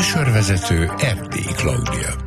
Műsorvezető Erdélyi Klaudia.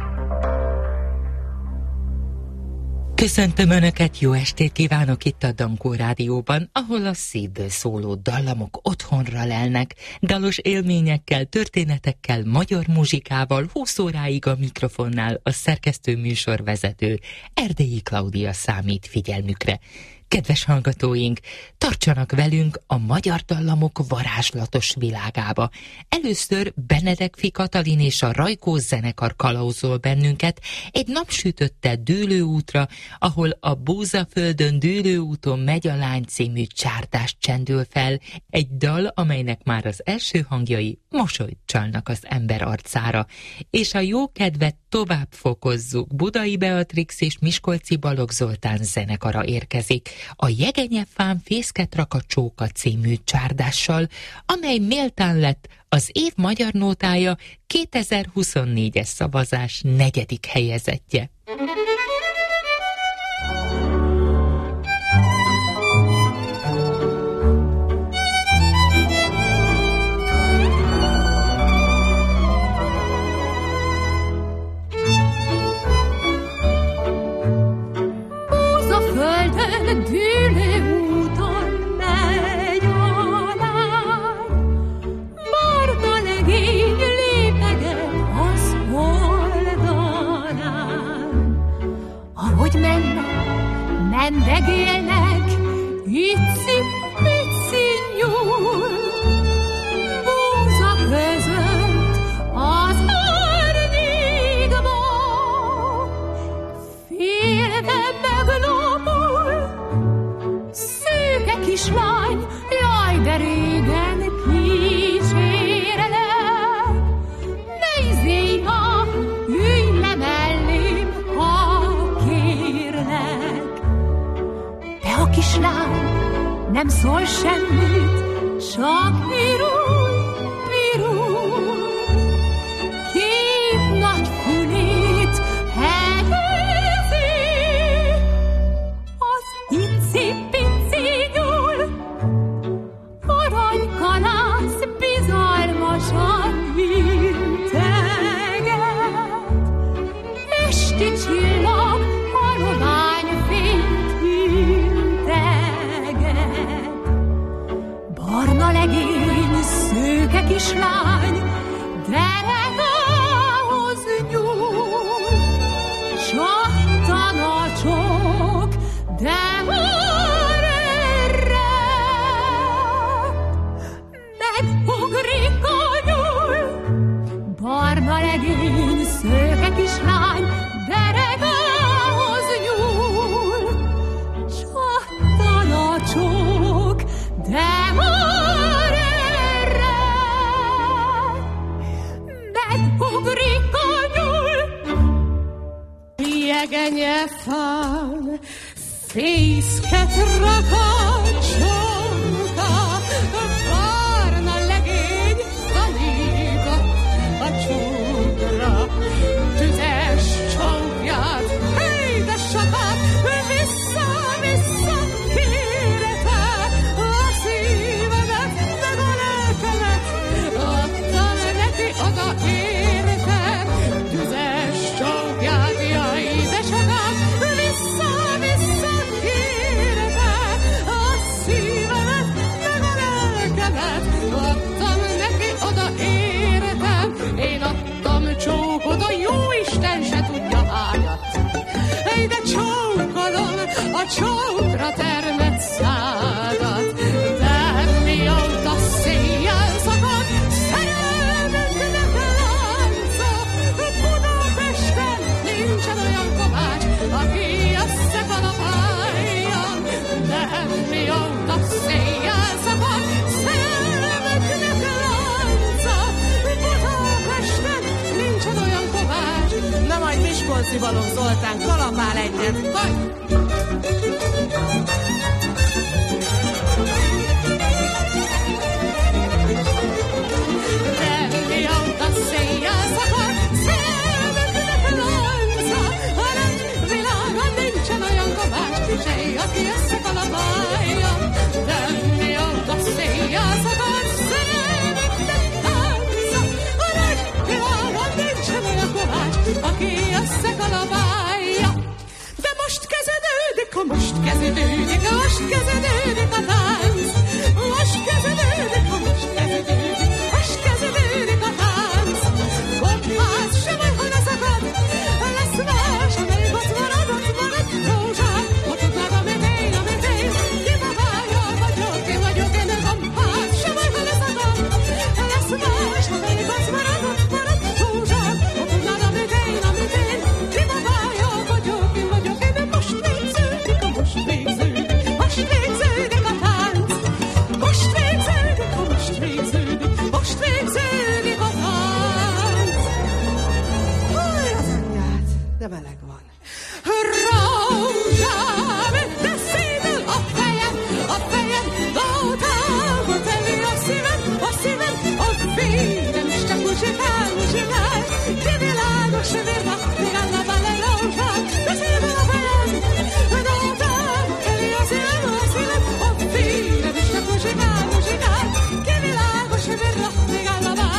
Köszöntöm Önöket, jó estét kívánok itt a Dankó Rádióban, ahol a szívből szóló dallamok otthonra lelnek, dalos élményekkel, történetekkel, magyar muzsikával, 20 óráig a mikrofonnál a szerkesztő műsorvezető Erdélyi Klaudia számít figyelmükre. Kedves hallgatóink, tartsanak velünk a magyar dallamok varázslatos világába. Először Benedek Katalin és a Rajkó zenekar kalauzol bennünket egy napsütötte dűlőútra, ahol a Búzaföldön dűlőúton megy a lány című csárdás csendül fel, egy dal, amelynek már az első hangjai mosolyt csalnak az ember arcára, és a jó kedvet tovább fokozzuk. Budai Beatrix és Miskolci Balogh Zoltán zenekara érkezik a Jegenyefám fészket rak a csóka című csárdással, amely méltán lett az év magyar nótája 2024-es szavazás 4. helyezettje. Dűlő úton megy a lány, barna legény lépeget az oldalán. Ahogy mennek, mendegélnek, icipici nyúl, búza között az árnyékba, félve meglóbul szőke kislány, jaj, de régen kísérlek. Ne izéha, ülj le mellém, ha kérlek. De a kislány nem szól semmit, csak pirul, pirul. Két nagy fülét hegezi, az icipici nyúl, aranykalász bizalmasan integet. Esti csillag halományfényt integet. Barna legény, szőke kislány, derekához nyúl, csattan a csók, de már erre megugrik a nyúl. Barna legény, szőke kislány, derekához nyúl, csattan a csók, de már erre megugrik a nyúl. Jegenyefám fészket rak a csóka, barna legény tanított a csókra. Tüzes csókját, hely, de sokat vissza-vissza kérte, a szívemet, meg a lelkemet, adtam neki oda érte. Tüzes csókját, jaj, de sokat vissza-vissza kérte, a szívemet, meg a lelkemet, adtam neki oda érte. Én adtam csókot, a jóisten se tudja hányat. Ej, de csókolom a csókra termett szádat, de mióta széjjel szakad, szerelmünknek lánca. Budapesten nincsen olyan kovács, aki összekalapálja, de mióta széjjel szakad, szerelmünknek lánca. Budapesten nincsen olyan kovács. Na majd Miskolci Balogh Zoltán kalapál egyet. De mióta széjjel szakad, szerelmünknek lánca. A nagy világon nincsen olyan kovács, sej, aki összekalapálja. De mióta széjjel szakad, szerelmünknek lánca. A nagy világon most kezdődik a tánc, most kezdődik, most kezdődik, most kezdődik a tánc. Gombáz se baj, ha leszakad, lesz más, amelyik ott marad, rózsám. Ha tudnád, amit én, ki babája vagyok, én gombáz se baj, ha leszakad, lesz más, amelyik ott marad, rózsám. Ha tudnád, amit én, ki babája vagyok, én most végződik, most végződik a tánc. Most végződik, most végződik, most végződik a tánc. Húj, az anyját, de meleg van. Rózsám, de szívül a fejem, dótába teli a szívem, a vérem is csak muzsikál, kivilágos vérra, még állna bele rózsám, de szívül a fejem, dótába teli a szívem, a vérem is csak muzsikál, kivilágos vérra, még állna bele.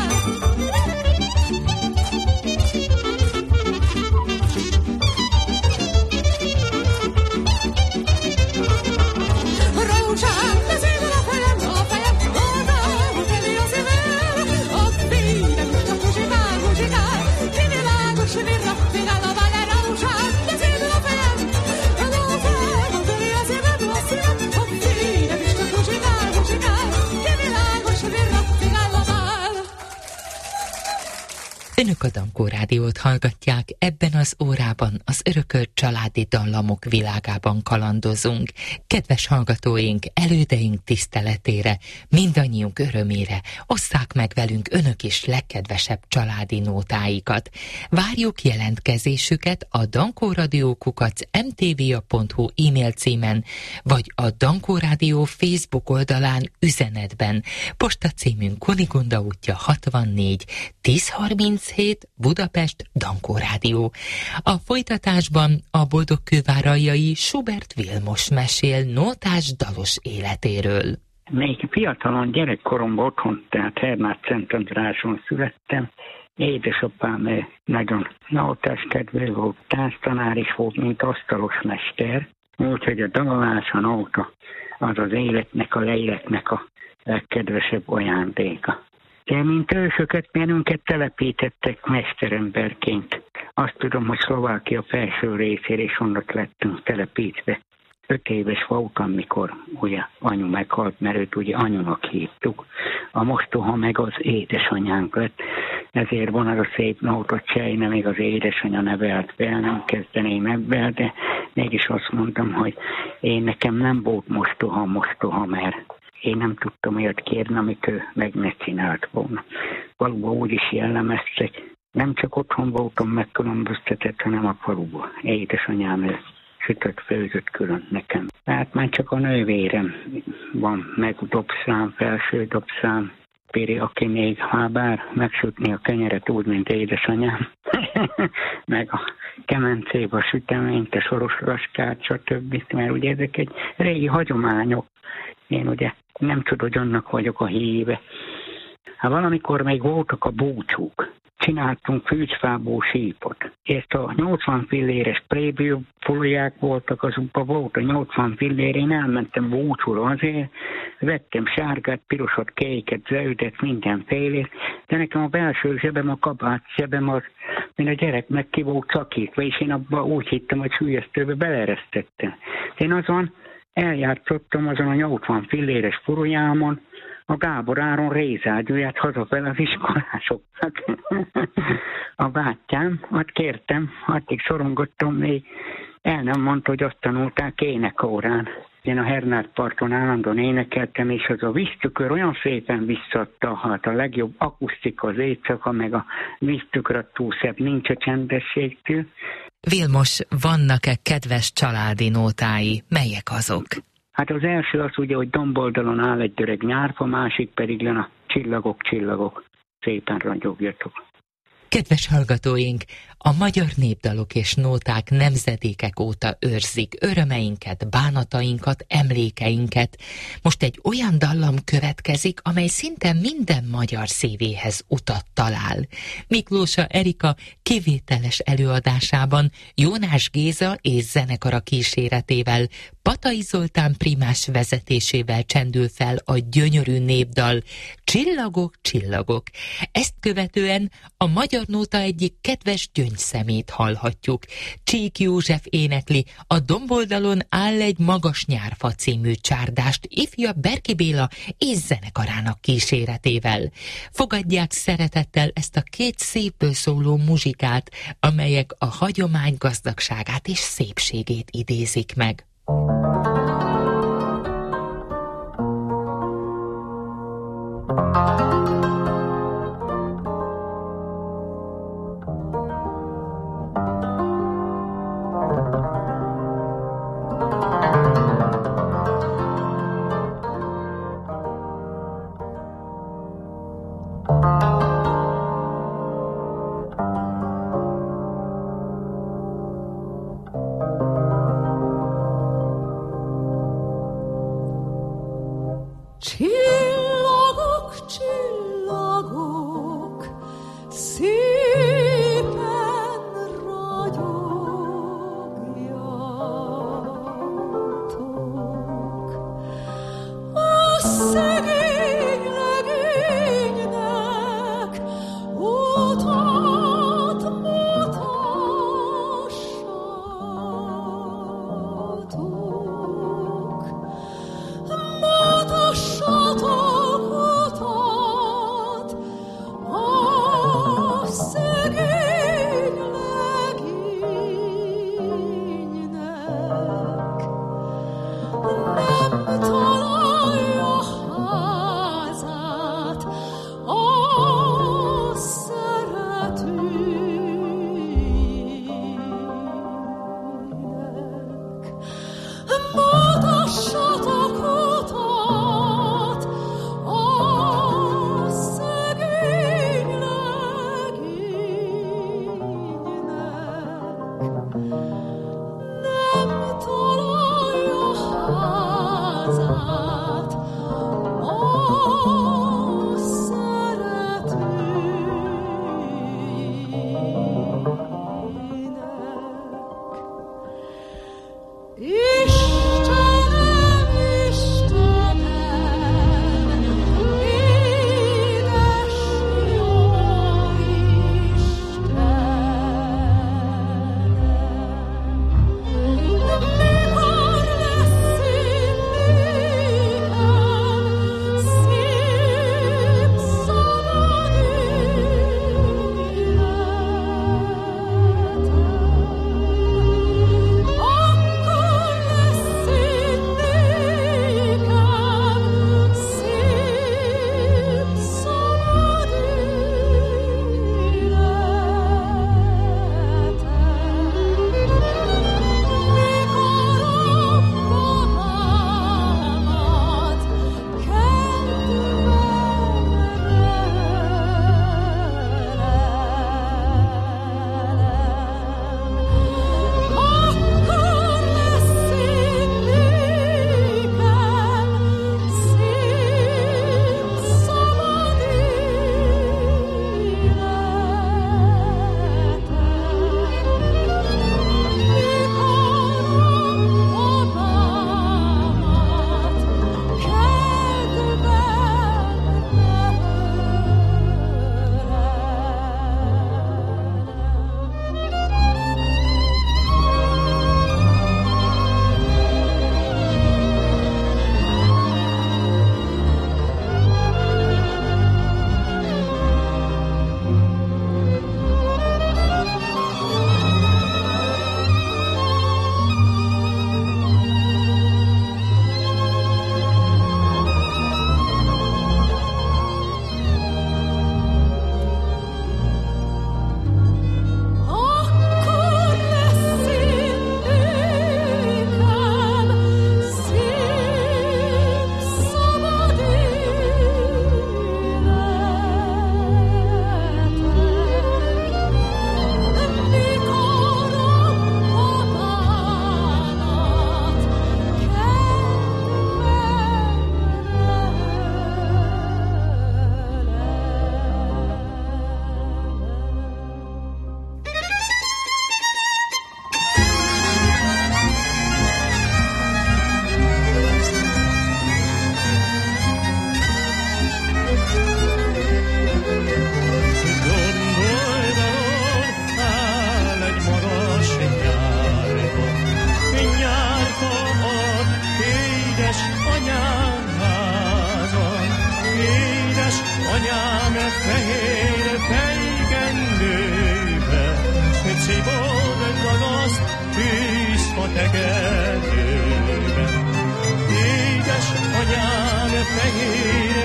Rózsám, de szívül a fejem, dótába teli a szívem, a vérem is csak muzsikál, kivilágos vérra, még állna bele. Rózsám, de szívül a fejem, dótába teli a szívem, a vérem is csak muzsikál, kivilágos vérra, még állna bele. Önök a Dankó Rádiót hallgatják, ebben az órában az örökölt családi dallamok világában kalandozunk. Kedves hallgatóink, elődeink tiszteletére, mindannyiunk örömére, osszák meg velünk önök is legkedvesebb családi nótáikat. Várjuk jelentkezésüket a dankóradio@mtva.hu e-mail címen, vagy a Dankó Rádió Facebook oldalán üzenetben. Postacímünk Kunigonda útja 64 1037 Budapest, Dankó Rádió. A folytatásban a boldogkővárajai Schubert Vilmos mesél nótás dalos életéről. Még fiatalon gyerekkoromban otthon, tehát Hernát Szent Andráson születtem. Édesapám nagyon nótás kedvű volt, tánctanár is volt, mint asztalos mester. Úgyhogy a dalolás, a nóta az az életnek, a léleknek a legkedvesebb ajándéka. De mint ősöket, bennünket telepítettek mesteremberként. Azt tudom, hogy Szlovákia felső részére is onnan lettünk telepítve. 5 éves voltam, mikor ugye anyu meghalt, mert őt ugye anyunak hívtuk. A mostoha meg az édesanyánk lett. Ezért van az a szép nóta, Csejne, még az édesanya nevelt fel, nem kezdeném ebben, de mégis azt mondtam, hogy én nekem nem volt mostoha, mert én nem tudtam olyat kérni, amit ő meg ne csinált volna. Valóban úgy is jellemeztek. Nem csak otthon voltam megkülönböztetett, hanem a faluban. Édesanyám ő sütött, főzött külön nekem. Tehát már csak a nővérem van, meg dobszám, felső dobszám, Piri, aki még bár megsütni a kenyeret úgy, mint édesanyám, meg a kemencébe a süteményt, a soros raskát, stb. Mert ugye ezek egy régi hagyományok. Én ugye nem tudod, hogy annak vagyok a híve. Hát valamikor még voltak a búcsúk. Csináltunk fűcsfából sípot. Ezt a 80 filléres prébium foliák voltak, azokban volt a 80 fillér, én elmentem búcsúra azért, vettem sárgát, pirosat, kéket, zöldet, mindenfélét, de nekem a belső zsebem, a kabát zsebem az, mint a gyereknek ki volt szakítva, és én abban úgy hittem, hogy sülyeztőbe beleresztettem. Én azon eljátszottam azon a 80 filléres furujámon a Gábor Áron rézágyúját hazafel az iskolásoknak. A bátyám, azt kértem, addig szorongottam, még el nem mondta, hogy azt tanulták énekórán. Én a Hernát parton állandóan énekeltem, és az a víztükör olyan szépen visszadta, hát a legjobb akusztika az éjszaka, meg a víztükör túl szebb, nincs a csendességtől. Vilmos, vannak-e kedves családi nótái? Melyek azok? Hát az első az ugye, hogy domboldalon áll egy öreg nyárfa, másik pedig jön a csillagok, szépen ragyogjatok. Kedves hallgatóink, a magyar népdalok és nóták nemzedékek óta őrzik örömeinket, bánatainkat, emlékeinket. Most egy olyan dallam következik, amely szinte minden magyar szívéhez utat talál. Miklósa Erika kivételes előadásában Jónás Géza és zenekara kíséretével, Patai Zoltán primás vezetésével csendül fel a gyönyörű népdal Csillagok, csillagok. Ezt követően a magyar nóta egyik kedves gyöngyszemét hallhatjuk. Csík József énekli a Domboldalon áll egy magas nyárfa című csárdást ifja Berki Béla és zenekarának kíséretével. Fogadják szeretettel ezt a két szépből szóló muzsikát, amelyek a hagyomány gazdagságát és szépségét idézik meg. Csillagok, csillagok, szépen ragyogjatok. A szegény legénynek utat mutassatok. Mutassatok utat a szegény legénynek. Nem találja házát a szeretőinek. Mutassatok utat a szegény legénynek. Nem találja házát a szeretőinek. Istenem, Istenem, édes jó Istenem.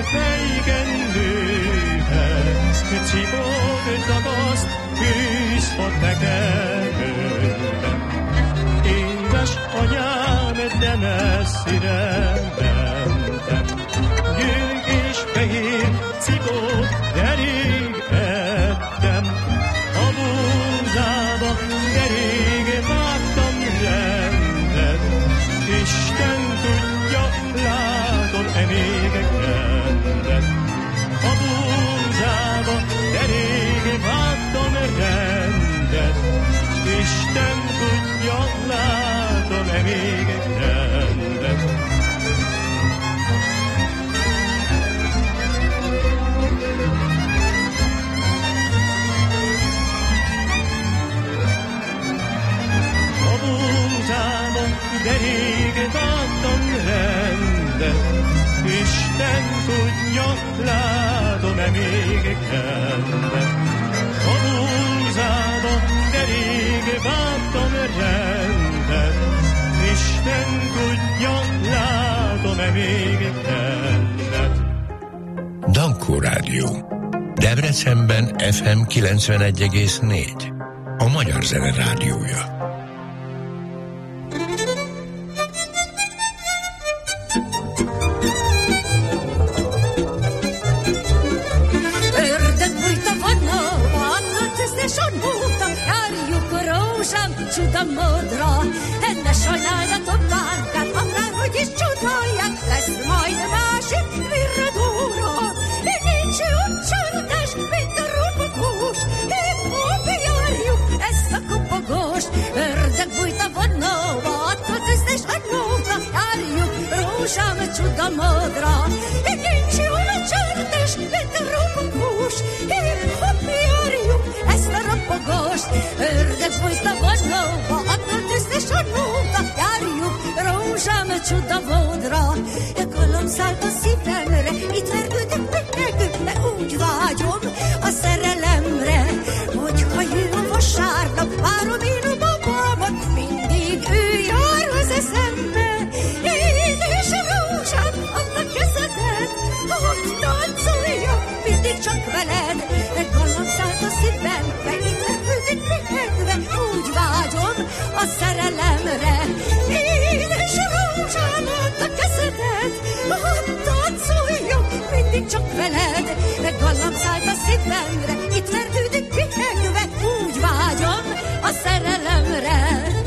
régen nőhet, csipog dagaszt, fűzfog nekem. Édes anyám, de messzire mentem, gyöngy és fehér cipót, de rég ettem. A búzába, de rég vágtam rendet, Isten tudja, látom-e még rendet. A búzába, de rég vágtam rendet, Isten tudja, látom-e még rendet. A búzába, de rég vágtam rendet, Isten tudja, látom-e még rendet. A búzába, de rég vágtam rendet, Isten tudja, látom-e még rendet. Dankó Rádió. Debrecenben FM 91,4. A Magyar Zene Rádiója. Csuda modra, ne sajnáljatok bánkát, akárhogy is csodálják, lesz majd másik virradóra. Nincs jobb csodás, mint a ropogós, hip-hop járjuk ezt a kopogóst. Ördög bújt a vonóba, attól tűzd és anyóta, járjuk rózsám csuda modra. Nincs jobb csodás, mint a ropogós, hip-hop járjuk ezt a ropogóst. Ördög bújt a vonóba, attól tűzd és anyóta, járjuk rózsám csuda modra. Galom szállt a szívemre, itt vergődök meglegükbe, úgy vágyom a szerelemre, hogyha jön a vasárnap, várom én a babámat, mindig ő jár az eszembe. Édes rózsám, add a kezedet, hogy táncoljak mindig csak veled. Galom szállt a szívemre, itt vergődök meglegve, úgy vágyom a szerelemre. Édes rózsám, add a kezedet, hogy táncoljak mindig csak veled. Gallam szállt a szívemre, itt vergődik pihegve, úgy vágyom a szerelemre.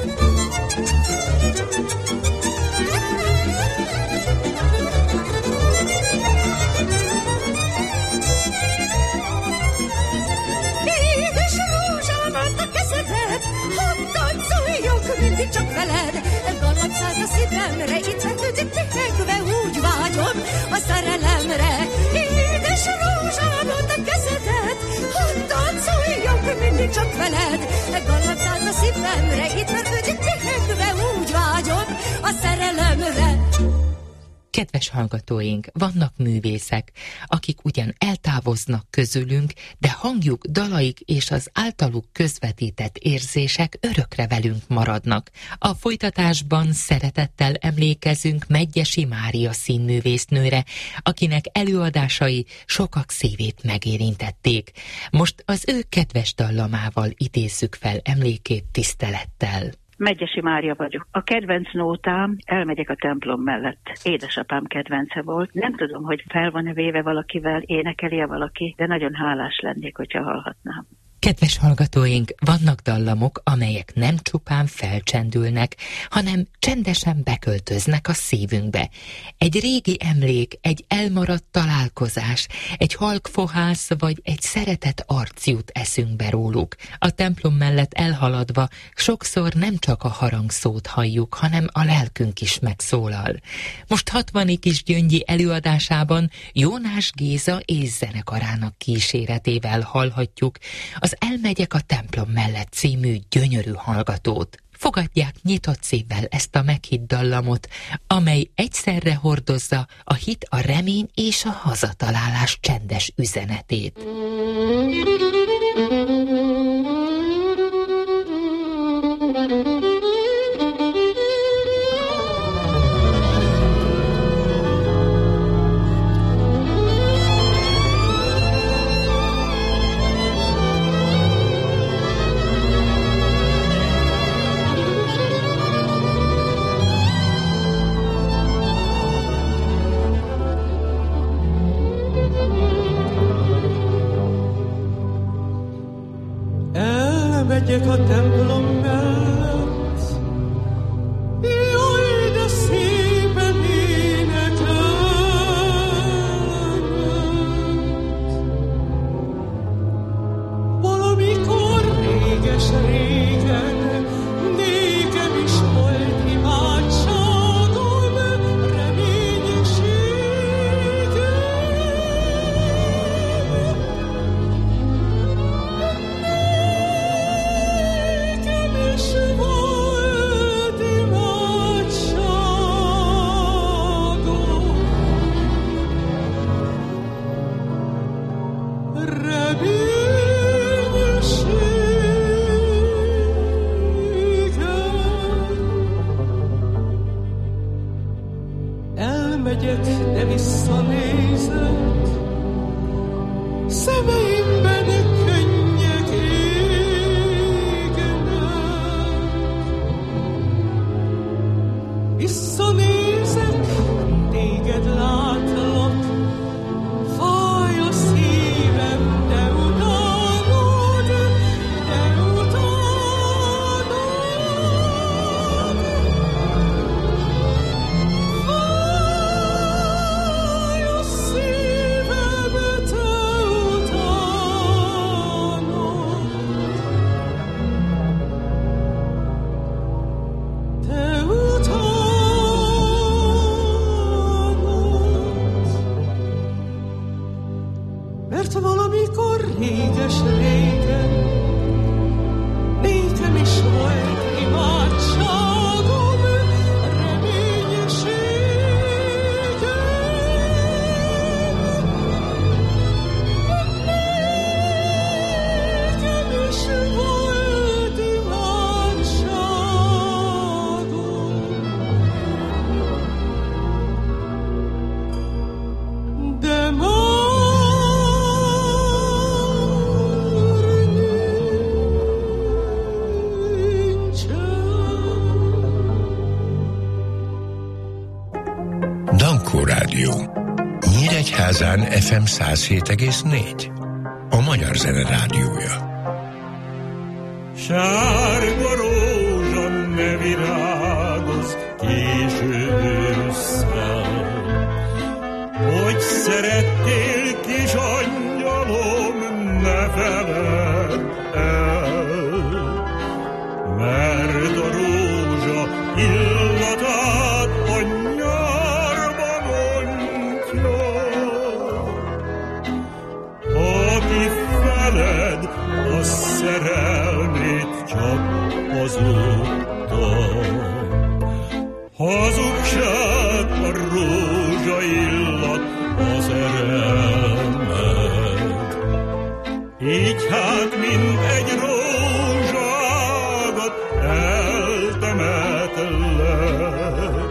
Édes rózsám, add a kezedet, hogy táncoljak mindig csak veled. Gallam szállt a szívemre, itt vergődik pihegve, úgy vágyom a szerelemre. Édes rózsám, add a kezedet, hogy táncoljak mindig csak veled. Gallam szállt a szívemre, itt vergődik pihegve, úgy vágyom a szerelemre. Kedves hallgatóink, vannak művészek, akik ugyan eltávoznak közülünk, de hangjuk, dalaik és az általuk közvetített érzések örökre velünk maradnak. A folytatásban szeretettel emlékezünk Medgyessy Mária színművésznőre, akinek előadásai sokak szívét megérintették. Most az ő kedves dallamával idézzük fel emlékét tisztelettel. Medgyessy Mária vagyok. A kedvenc nótám Elmegyek a templom mellett. Édesapám kedvence volt. Nem tudom, hogy fel van-e véve valakivel, énekeli-e valaki, de nagyon hálás lennék, hogyha hallhatnám. Kedves hallgatóink, vannak dallamok, amelyek nem csupán felcsendülnek, hanem csendesen beköltöznek a szívünkbe. Egy régi emlék, egy elmaradt találkozás, egy halk fohász vagy egy szeretett arc jut eszünkbe róluk. A templom mellett elhaladva sokszor nem csak a harangszót halljuk, hanem a lelkünk is megszólal. Most 60 kis Gyöngyi előadásában Jónás Géza és zenekarának kíséretével hallhatjuk az Elmegyek a templom mellett című gyönyörű hallgatót. Fogadják nyitott szívvel ezt a meghitt dallamot, amely egyszerre hordozza a hit, a remény és a hazatalálás csendes üzenetét. elmegyek a templom mellett, jaj, de szépen énekelnek. Valamikor réges-régen nékem is volt imádságom, reménységem. Nékem is volt imádságom, elmegyek, de visszanézek, szemeimben könnyek égenek. Visszanézek, téged látlak, fáj a szívem, de utálod, de utálod. Fáj a szívem, te utálod. Te utálod. Mert valamikor réges-régen nékem is volt imádságom, reménységem. Nékem is volt imádságom, de már Dankó Rádió. Nyíregyházán FM 107,4. A Magyar Zene Rádiója. Sárga rózsa ne virágoz késő ősszel, hogy szerettél, kis angyalom, ne feledd el, mert a rózsa illatát a nyárba mondja. Aki feled a szerelmét csak hazudta, hazugság a rózsa illat a szerelmed. Így hát, mint egy rózságat eltemetlek,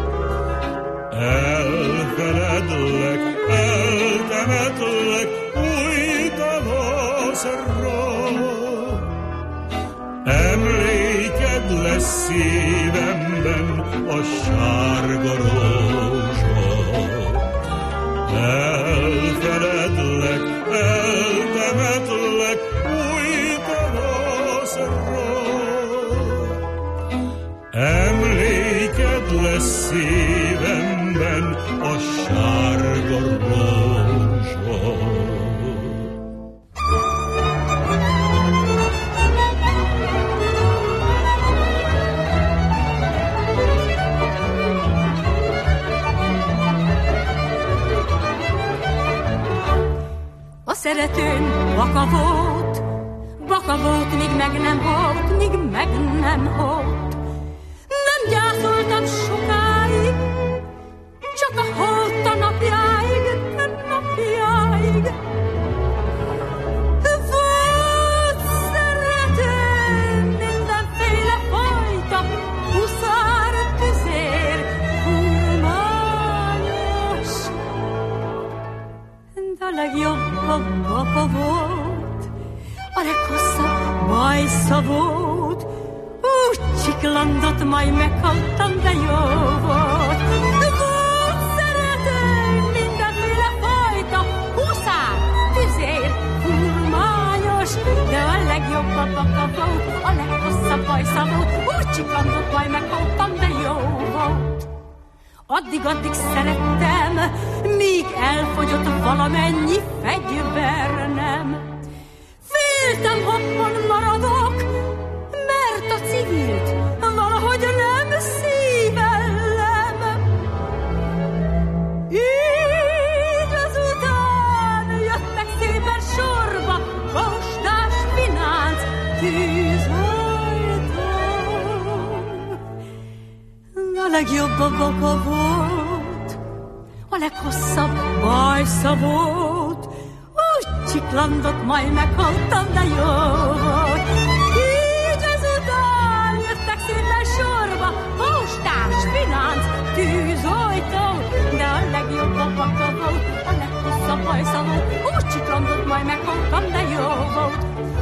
elfeledlek, eltemetlek új tavaszra. Emléked lesz szívemben a sárga rózsa. Elfeledlek, eltemetlek új tavaszra. Emléked lesz szívemben a sárga rózsa. A szeretőm baka volt, míg meg nem halt. Nem gyászoltam sokáig, csak a holt a napjáig. Volt szeretőm mindenféle fajta, huszár, tüzér, furmányos, de a legjobb a baka volt, a leghosszabb bajsza volt. Úgy csiklandott, majd meghaltam, de jó volt. Volt szeretőm mindenféle fajta, huszár, tüzér, furmányos, de a legjobb a baka volt, a leghosszabb bajsza volt, úgy csiklandott, majd megkaptam, de jó volt. Addig szerettem, míg elfogyott valamennyi fegyvernem. Féltem, hoppon maradok, mert a civilt valahogy nem szívellem. Így azután jöttek szépen sorba postás, finánc, tűzhajtó. A legjobb a baka volt, a leghosszabb bajsza volt, úgy csiklandott, majd meghaltam, de jó volt. Így azután jöttek szépen sorba postás, finánc, tűzhajtó, de a legjobb a baka volt, a leghosszabb bajsza volt, úgy csiklandott, majd meghaltam, de jó volt.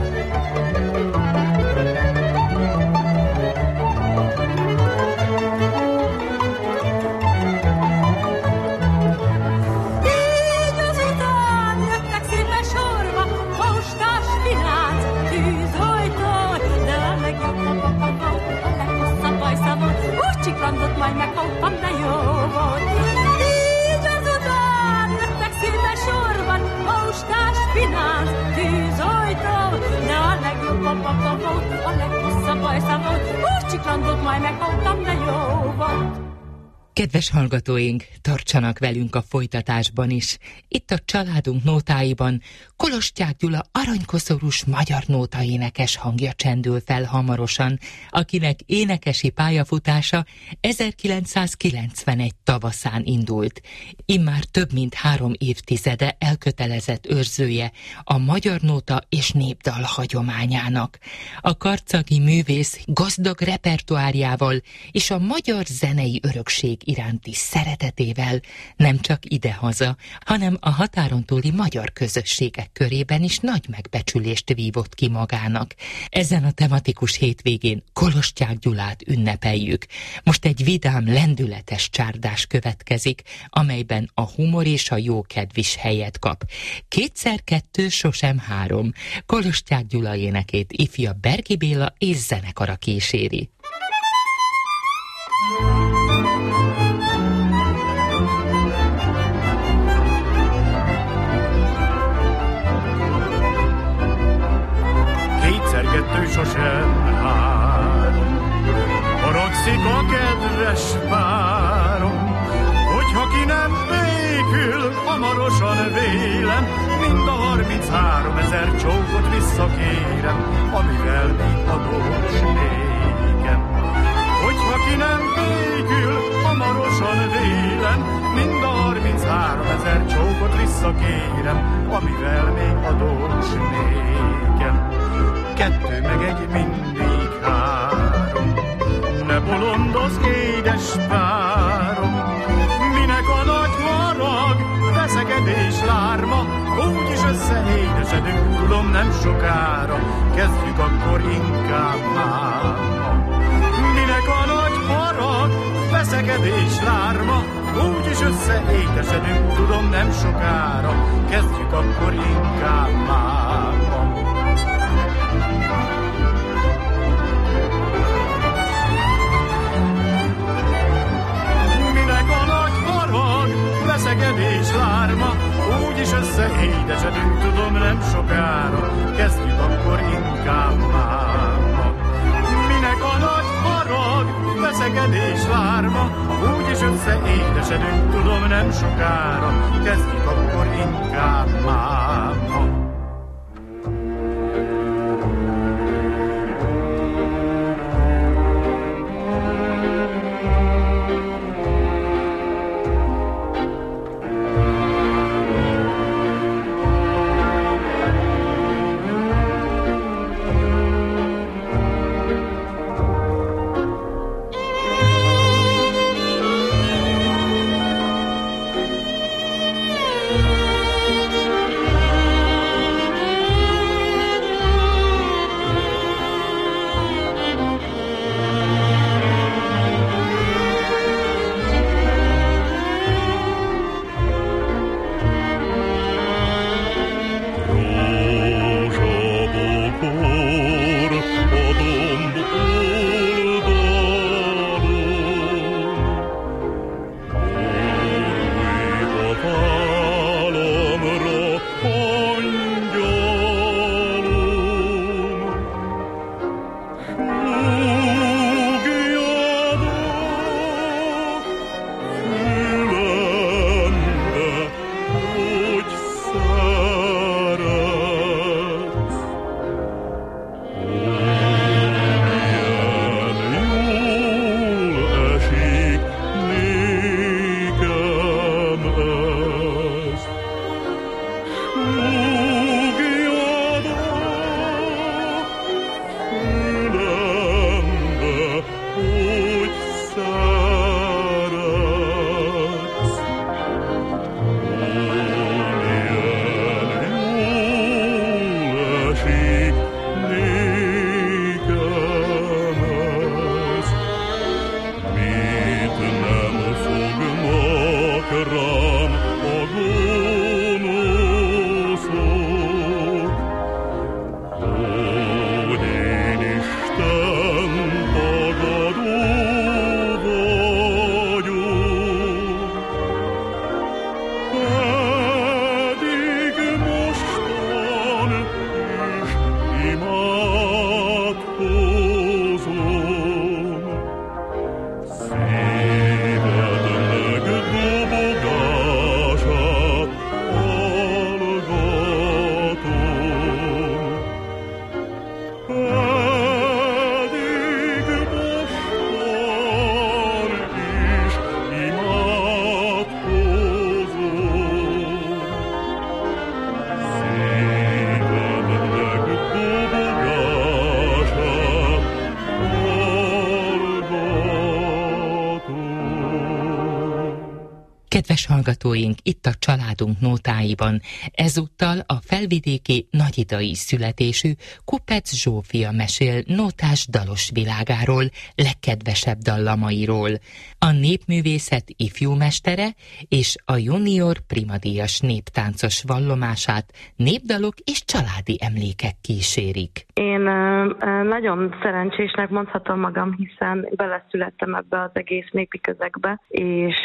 Csiklandott, majd megkaptam, de jó volt. Így azután jöttek szépen sorban postás, finánc, tűzhajtó, de a legjobb a baka volt, a leghosszabb bajsza volt, úgy csiklandott, majd megkaptam, de jó volt. Kedves hallgatóink, tartsanak velünk a folytatásban is. Itt a családunk nótáiban Kolostyák Gyula aranykoszorús magyar nótaénekes hangja csendül fel hamarosan, akinek énekesi pályafutása 1991 tavaszán indult. Immár több mint 3 évtizede elkötelezett őrzője a magyar nóta és népdal hagyományának. A karcagi művész gazdag repertoárjával és a magyar zenei örökség iránti szeretetével nem csak idehaza, hanem a határon túli magyar közösségek körében is nagy megbecsülést vívott ki magának. Ezen a tematikus hétvégén Kolostyák Gyulát ünnepeljük. Most egy vidám, lendületes csárdás következik, amelyben a humor és a jókedv is helyet kap. 2x2 sosem 3. Kolostyák Gyula énekét ifja Bergi Béla és zenekara kíséri. Kettő sosem 3. Haragszik a kedves párom, hogyha ki nem békül, hamarosan vélem, mind a 33 000 csókot visszakérem, amivel még adós nékem. Hogyha ki nem békül, hamarosan vélem, mind a 33 000 csókot visszakérem, amivel még adós nékem. 2 meg 1 mindig 3. Ne bolondozz, édes párom, minek a nagy harag, veszekedés lárma, úgyis összeédesedünk, tudom nem sokára, kezdjük akkor inkább már. Minek a nagy harag, veszekedés lárma, úgyis összeédesedünk, tudom nem sokára, kezdjük akkor inkább már. Veszekedés lárma, úgyis összeédesedünk, tudom nem sokára, kezdjük akkor inkább már. Minek a nagy harag, veszekedés lárma, úgyis összeédesedünk, tudom nem sokára, kezdjük akkor inkább már. Kedves hallgatóink, itt a Családunk nótáiban ezúttal a felvidéki nagyidai születésű Kupec Zsófia mesél nótás dalos világáról, legkedvesebb dallamairól. A népművészet ifjúmestere és a junior primadíjas néptáncos vallomását népdalok és családi emlékek kísérik. Én nagyon szerencsésnek mondhatom magam, hiszen beleszülettem ebbe az egész népi közegbe, és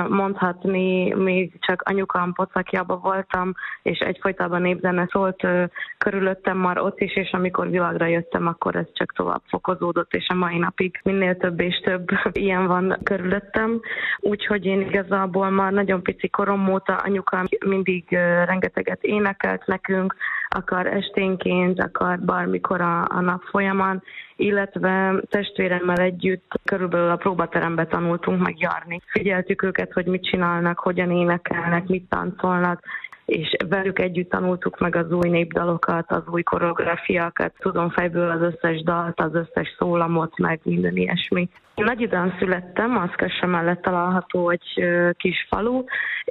mondhatni, még csak anyukám pocakjába voltam, és egyfolytában népzene szólt körülöttem már ott is, és amikor világra jöttem, akkor ez csak tovább fokozódott, és a mai napig minél több és több ilyen van körülöttem. Úgyhogy én igazából már nagyon pici korom óta anyukám mindig rengeteget énekelt nekünk, akár esténként, akár bármikor a nap folyamán, illetve testvéremmel együtt körülbelül a próbaterembe tanultunk meg járni. Figyeltük őket, hogy mit csinálnak, hogyan énekelnek, mit táncolnak, és velük együtt tanultuk meg az új népdalokat, az új koreográfiákat. Tudom fejből az összes dalt, az összes szólamot, meg minden ilyesmi. Nagyidán születtem, az Kesse mellett található egy kis falu,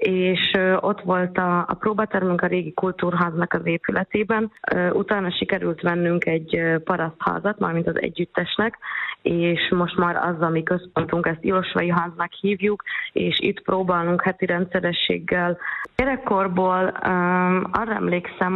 és ott volt a próbatermünk a régi kultúrháznak az épületében. Utána sikerült vennünk egy parasztházat, mármint az együttesnek, és most már az, ami központunk, ezt Ilosvai háznak hívjuk, és itt próbálunk heti rendszerességgel. Gyerekkorból arra emlékszem,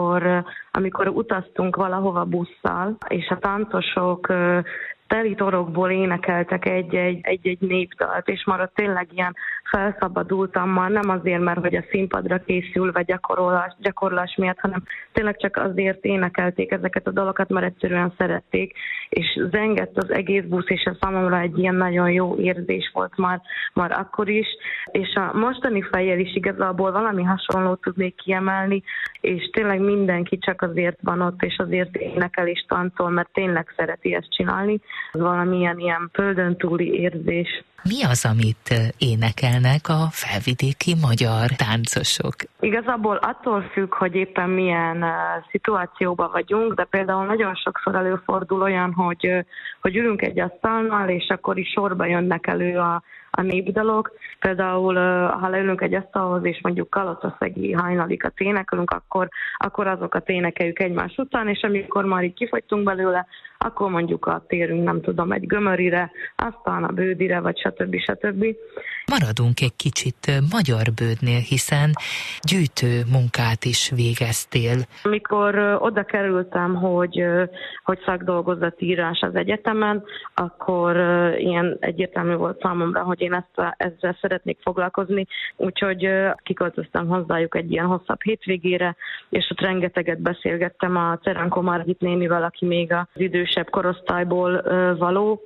amikor utaztunk valahova busszal, és a táncosok teli torokból énekeltek egy népdalt, és már ott tényleg ilyen felszabadultam már, nem azért, mert hogy a színpadra készülve gyakorlás miatt, hanem tényleg csak azért énekelték ezeket a dalokat, mert egyszerűen szerették, és zengett az egész busz, és ez számomra egy ilyen nagyon jó érzés volt már akkor is, és a mostani fejjel is igazából valami hasonlót tudnék kiemelni, és tényleg mindenki csak azért van ott, és azért énekel és táncol, mert tényleg szereti ezt csinálni. Valamilyen ilyen földön túli érzés. Mi az, amit énekelnek a felvidéki magyar táncosok? Igazából attól függ, hogy éppen milyen szituációban vagyunk, de például nagyon sokszor előfordul olyan, hogy ülünk egy asztalnál, és akkor is sorba jönnek elő a népdalok. Például, ha leülünk egy asztalhoz, és mondjuk kalotaszegi hajnalikat énekelünk, akkor azokat énekeljük egymás után, és amikor már így kifogytunk belőle, akkor mondjuk áttérünk, nem tudom, egy gömörire, aztán a bődire, vagy stb. Maradunk egy kicsit Magyarbődnél, hiszen gyűjtő munkát is végeztél. Amikor oda kerültem, hogy szakdolgozatírás az egyetemen, akkor ilyen egyértelmű volt számomra, hogy én ezzel szeretnék foglalkozni, úgyhogy kiköltöztem hozzájuk egy ilyen hosszabb hétvégére, és ott rengeteget beszélgettem a Cerenko Margit nénivel, aki még az idősebb korosztályból való,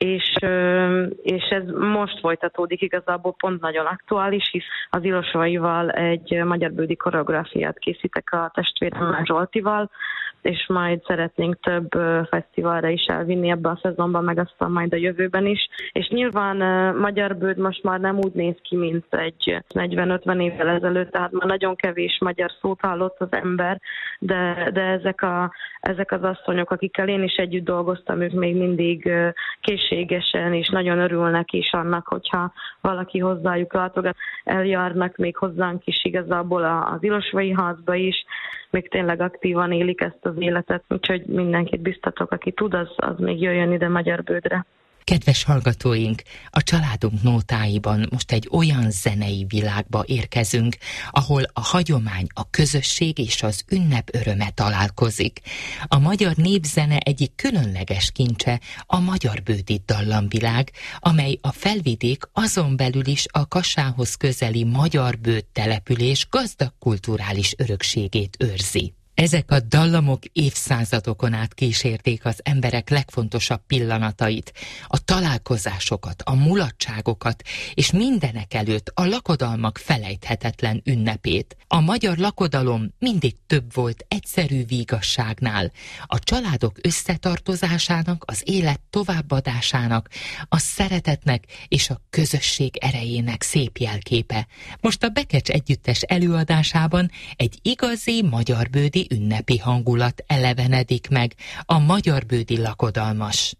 és ez most folytatódik, igazából pont nagyon aktuális, hisz az Ilosvaival egy magyarbődi koreográfiát készítek a testvéremmel Zsoltival, és majd szeretnénk több fesztiválra is elvinni ebbe a szezonban, meg aztán majd a jövőben is. És nyilván Magyarbőd most már nem úgy néz ki, mint egy 40-50 évvel ezelőtt, tehát már nagyon kevés magyar szót hallott az ember, de ezek az asszonyok, akikkel én is együtt dolgoztam, ők még mindig készségesen és nagyon örülnek is annak, hogyha valaki hozzájuk látogat, eljárnak még hozzánk is igazából az Ilosvai házba is, még tényleg aktívan élik ezt az életet, úgyhogy mindenkit biztatok, aki tud, az még jöjjön ide Magyarbődre. Kedves hallgatóink, a Családunk nótáiban most egy olyan zenei világba érkezünk, ahol a hagyomány, a közösség és az ünnep öröme találkozik. A magyar népzene egyik különleges kincse a magyarbődi dallamvilág, amely a felvidék, azon belül is a Kassához közeli Magyarbőd település gazdag kulturális örökségét őrzi. Ezek a dallamok évszázadokon át kísérték az emberek legfontosabb pillanatait, a találkozásokat, a mulatságokat, és mindenek előtt a lakodalmak felejthetetlen ünnepét. A magyar lakodalom mindig több volt egyszerű vígasságnál, a családok összetartozásának, az élet továbbadásának, a szeretetnek és a közösség erejének szép jelképe. Most a Bekecs együttes előadásában egy igazi magyarbődi ünnepi hangulat elevenedik meg, a magyarbődi lakodalmas.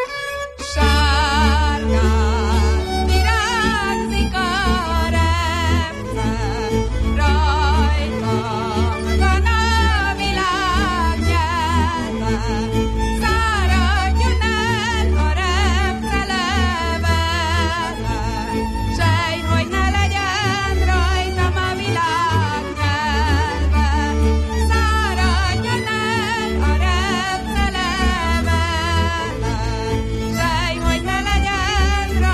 Sárgán virágzik a repce, rajtam van a világ nyelve, száradjon el a repce levele, sejj, hogy ne legyen rajtam a világ nyelve, száradjon el a repce levele, sejj, hogy ne legyen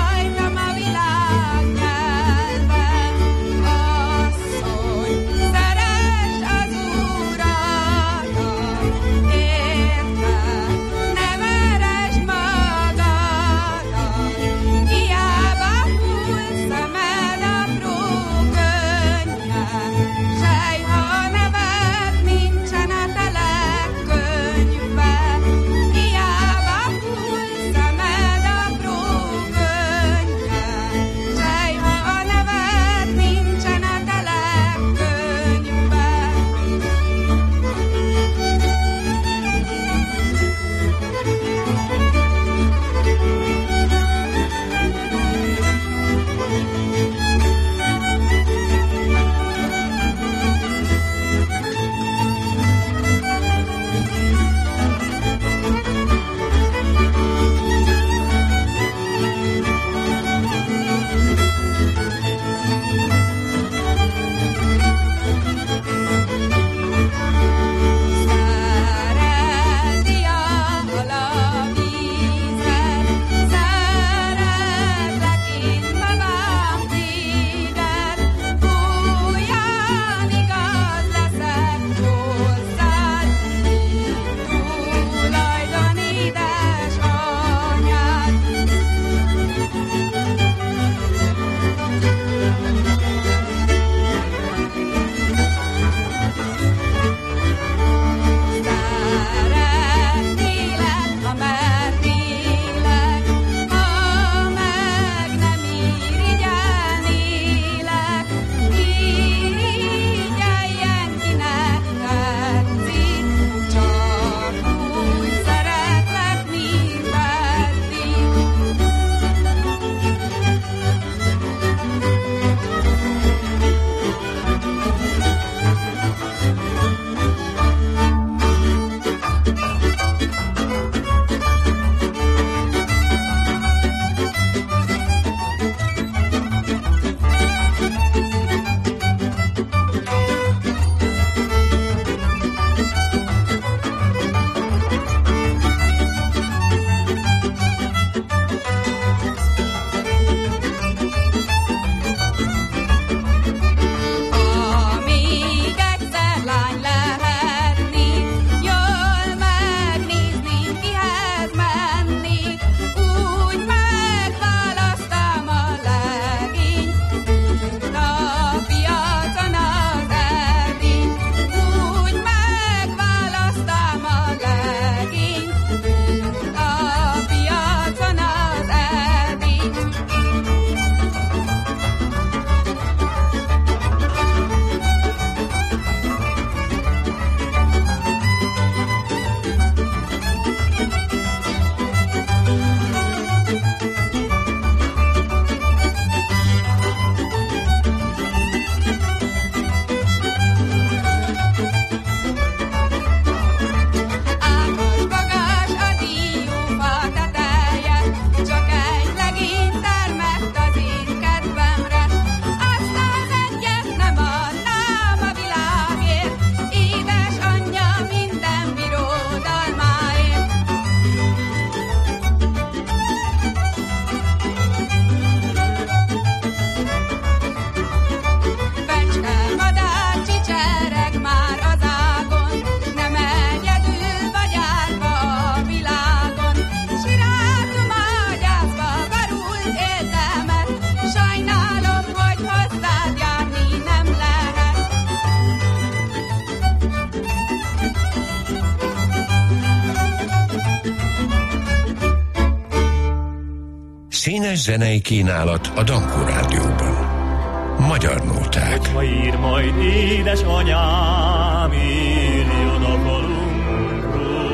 zenei kínálat a Dankó Rádióban. Magyar nóták. Hogyha ír majd édesanyám, írjon a falunkról.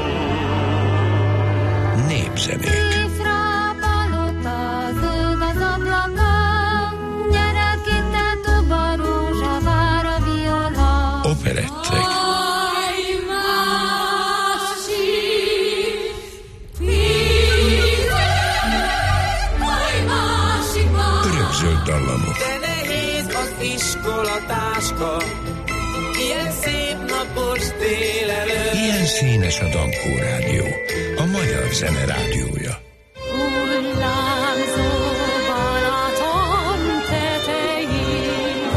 Népzenék. Operettek. Örökzöld dallamok. De nehéz az iskolatáska, ilyen szép napos délelőtt. Ilyen színes a Dankó Rádió, a magyar zene rádiója. Hullámzó Balaton tetején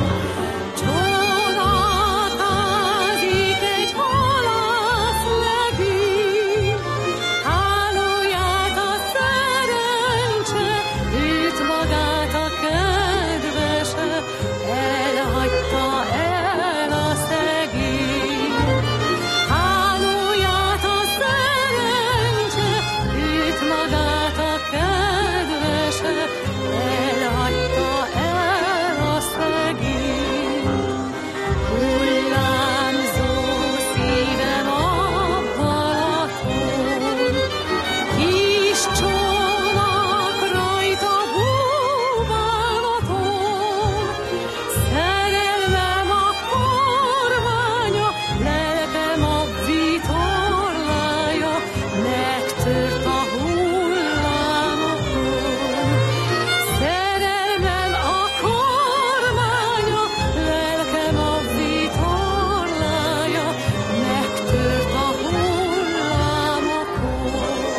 csónakázik egy halász legény. Hálóját a szerencse, őt magát a kedvese, elhagyta el a szegény. Hálóját a szerencse, őt magát a kedvese, elhagyta el a szegény. Hullámzó szívem a Balaton, kis csónak rajta búválaton. Szerelmem a kormánya, lelkem a vitorlája, megtört a hullámokon. Szerelmem a kormánya, lelkem a vitorlája, megtört a hullámokon.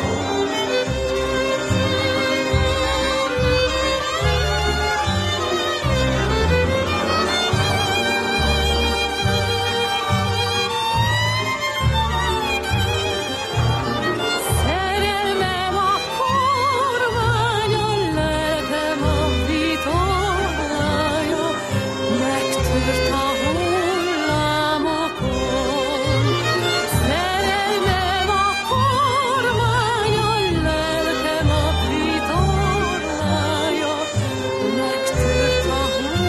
Szerelmem a kormánya, lelkem a vitorlája, megtört a hullámokon. Szerelmem a kormánya, lelkem a vitorlája, megtört a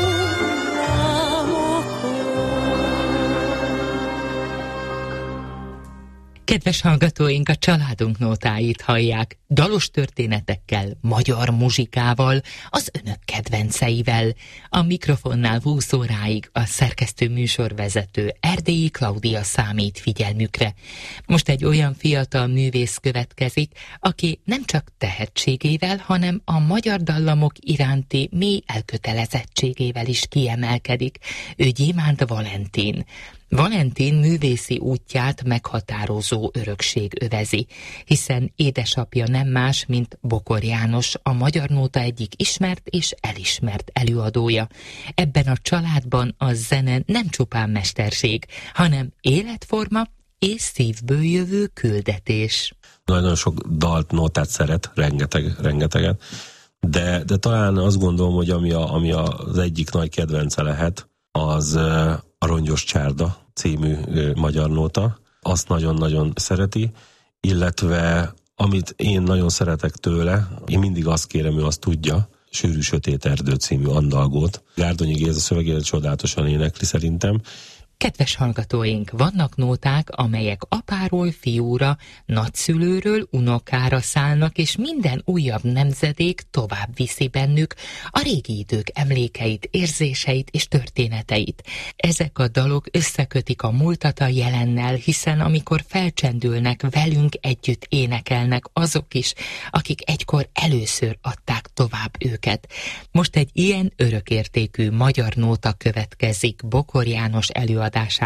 hullámokon. Kedves hallgatóink, a családunk nótáit hallják, dalos történetekkel, magyar muzsikával, az önök kedvenceivel. A mikrofonnál 20 óráig a szerkesztő műsorvezető Erdélyi Klaudia számít figyelmükre. Most egy olyan fiatal művész következik, aki nem csak tehetségével, hanem a magyar dallamok iránti mély elkötelezettségével is kiemelkedik. Ő Gyémánt Valentin. Valentin művészi útját meghatározó örökség övezi, hiszen édesapja nem más, mint Bokor János, a magyar nóta egyik ismert és elismert előadója. Ebben a családban a zene nem csupán mesterség, hanem életforma és szívből jövő küldetés. Nagyon sok dalt, nótát szeret, rengeteget, de talán azt gondolom, hogy ami az egyik nagy kedvence lehet, az a Rongyos Csárda című magyar nóta. Azt nagyon-nagyon szereti, illetve amit én nagyon szeretek tőle, én mindig azt kérem, ő azt tudja, Sűrű sötét erdő című andalgót. Gárdonyi Géza szövegére csodálatosan énekli szerintem. Kedves hallgatóink, vannak nóták, amelyek apáról fiúra, nagyszülőről unokára szállnak, és minden újabb nemzedék tovább viszi bennük a régi idők emlékeit, érzéseit és történeteit. Ezek a dalok összekötik a múltat a jelennel, hiszen amikor felcsendülnek, velünk együtt énekelnek azok is, akik egykor először adták tovább őket. Most egy ilyen örökértékű magyar nóta következik Bokor János előadásában,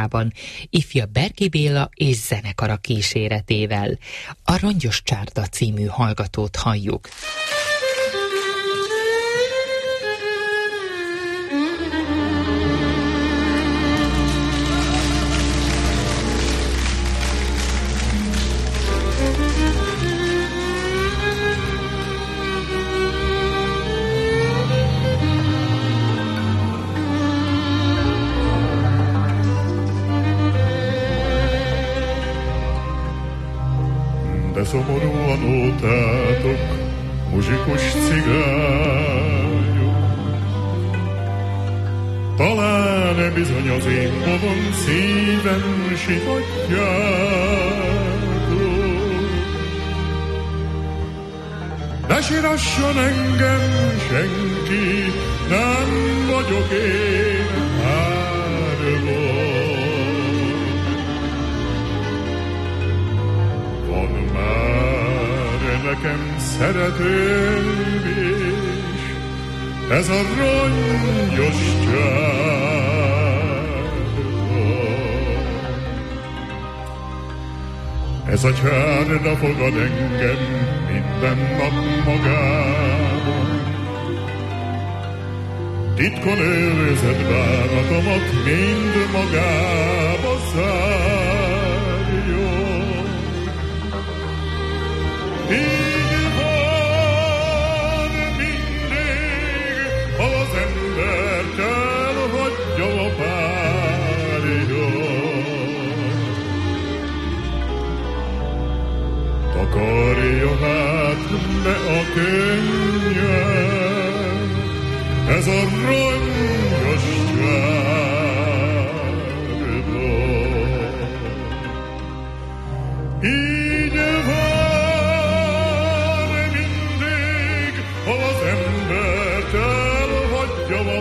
ifja Berki Béla és zenekara kíséretével. A Rongyos Csárda című hallgatót halljuk. De szomorúan ótátok, muzsikus cigányok. Talán bizony az én bovon szívem sitatjátok. Ne sírasson engem senki, nem vagyok én árva. Van már nekem szeretőm is, ez a rongyos csárda. Ez a csárda fogad engem minden nap magában. Titkon őrzött bánatomat mind magába zárjon. Így van mindig, ha az embert elhagyja a párjon. Takarja hát be a könnyed, ez a rongyos csárda. Így van mindig, ha az embert elhagyja a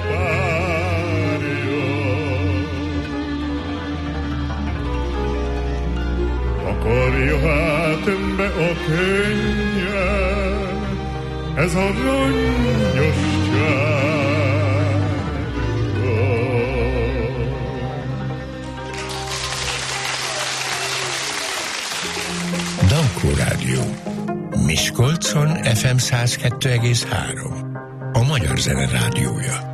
párjon. Takarja hát be a könnyed, ez a rongyos csárda. Dankó Rádió. Miskolcon FM 102,3. A Magyar Zene Rádiója.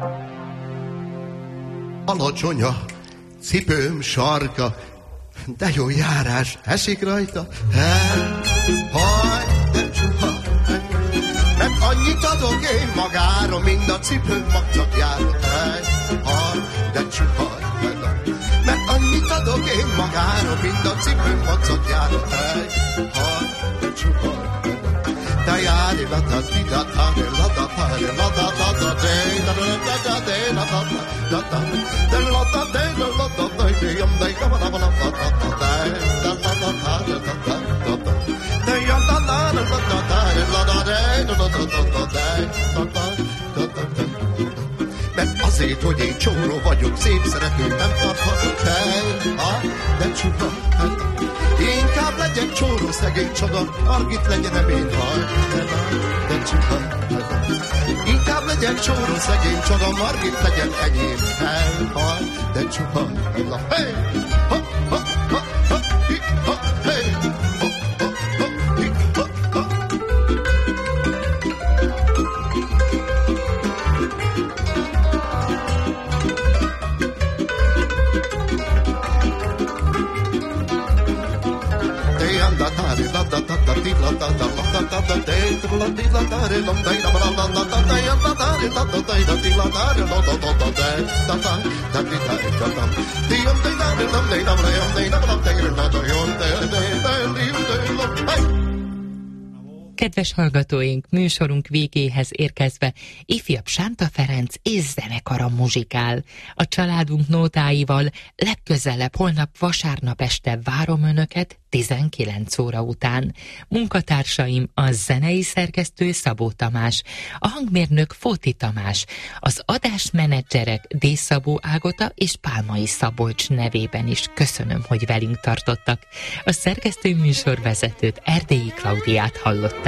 Alacsony a cipőm sarka, de jó járás esik rajta. Haj, de csupa, mert annyit adok én magára, mind a cipőm magcakjára. Haj, de csupa, mert annyit adok én magára, mind a cipőm magcakjára. Haj, de csupa, de jári lata, tida, tari, lata, tari, lata, lata, de, da, da, da, de, da, da, da, da, de, lata, de, da, lata, de, de, yam, de, da, da, da, da, da, da, da, da, da, da, da, da, da, de, yam, da, da, da, da, da, da, lata, de, da, da, da, da, da, da, da, da, da, mert azért, hogy én csóró vagyok, szép szeretőm nem tarthatok hely, de csupa, inkább legyek csóró, szegény csoda, Margit legyenem én, de csupa, inkább legyek csóró, szegény csoda, Margit legyen enyém, de csupa, hey, ha, ha, ha, ha, hi, ha, hey, ha, ha, ha, hi, ha, ha. Kedves hallgatóink, műsorunk végéhez érkezve ifjabb Sánta Ferenc és zenekara muzsikál. A családunk nótáival legközelebb holnap vasárnap este várom Önöket 19 óra után. Munkatársaim a zenei szerkesztő Szabó Tamás, a hangmérnök Fóti Tamás, az adásmenedzserek D. Szabó Ágota és Pálmai Szabolcs nevében is köszönöm, hogy velünk tartottak. A szerkesztő műsorvezetőt, Erdélyi Klaudiát hallották.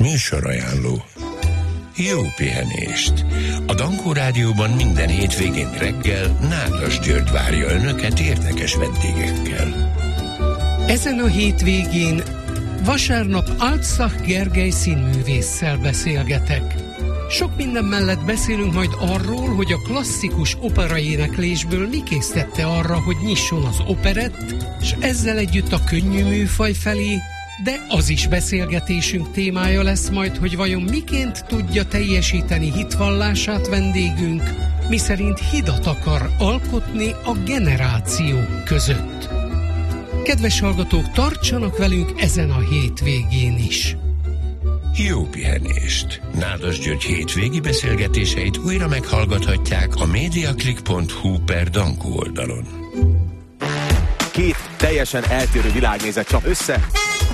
Műsorajánló. Jó pihenést! A Dankó Rádióban minden hétvégén reggel Nádas György várja önöket érdekes vendégekkel. Ezen a hétvégén vasárnap Altszach Gergely színművésszel beszélgetek. Sok minden mellett beszélünk majd arról, hogy a klasszikus operaéneklésből mi késztette arra, hogy nyisson az operett, és ezzel együtt a könnyű műfaj felé, de az is beszélgetésünk témája lesz majd, hogy vajon miként tudja teljesíteni hitvallását vendégünk, miszerint hidat akar alkotni a generációk között. Kedves hallgatók, tartsanak velünk ezen a hétvégén is! Jó pihenést! Nádas György hétvégi beszélgetéseit újra meghallgathatják a mediaclick.hu/Dankó oldalon. Két teljesen eltérő világnézet csap össze.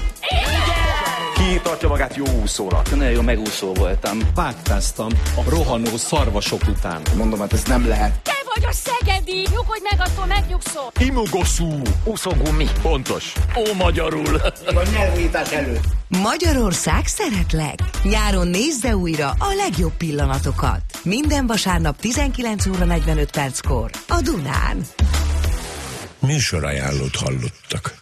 Ki tartja magát jó úszónak? Nagyon jó megúszó voltam. Pátkáztam a rohanó szarvasok után. Mondom, hát ez nem lehet. Te vagy a szegedi! Nyugodj meg, attól megnyugszol! Imogoszú! Úszógumi. Pontos. Ó, magyarul! A nyelvítás előtt. Magyarország szeretlek! Nyáron nézze újra a legjobb pillanatokat. Minden vasárnap 19:45 a Dunán. Műsorajánlót hallottak.